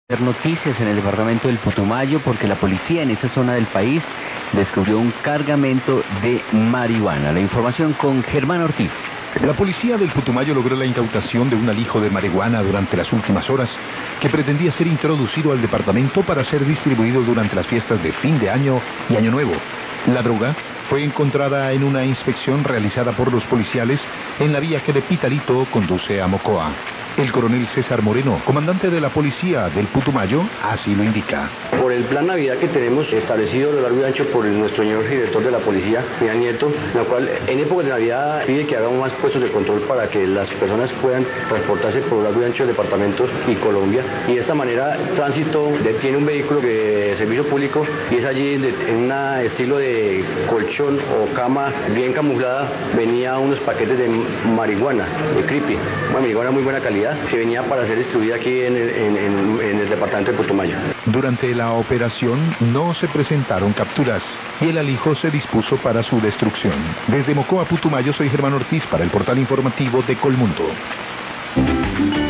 Noticias en el departamento del Putumayo porque la policía en esa zona del país descubrió un cargamento de marihuana. La información con Germán Ortiz. La policía del Putumayo logró la incautación de un alijo de marihuana durante las últimas horas que pretendía ser introducido al departamento para ser distribuido durante las fiestas de fin de año y año nuevo. La droga fue encontrada en una inspección realizada por los policiales en la vía que de Pitalito conduce a Mocoa. El coronel César Moreno, comandante de la policía del Putumayo, así lo indica. Por el plan Navidad que tenemos establecido a lo largo y ancho por nuestro señor director de la policía, Miguel Nieto, la cual en época de Navidad pide que hagamos más puestos de control para que las personas puedan transportarse por lo largo y ancho de departamentos y Colombia. Y de esta manera, Tránsito detiene un vehículo de servicio público y es allí en un estilo de colchón o cama bien camuflada, venía unos paquetes de marihuana, de creepy, una marihuana muy buena calidad, que venía para ser distribuida aquí en el departamento de Putumayo. Durante la operación no se presentaron capturas y el alijo se dispuso para su destrucción. Desde Mocoa, Putumayo, soy Germán Ortiz para el portal informativo de Colmundo.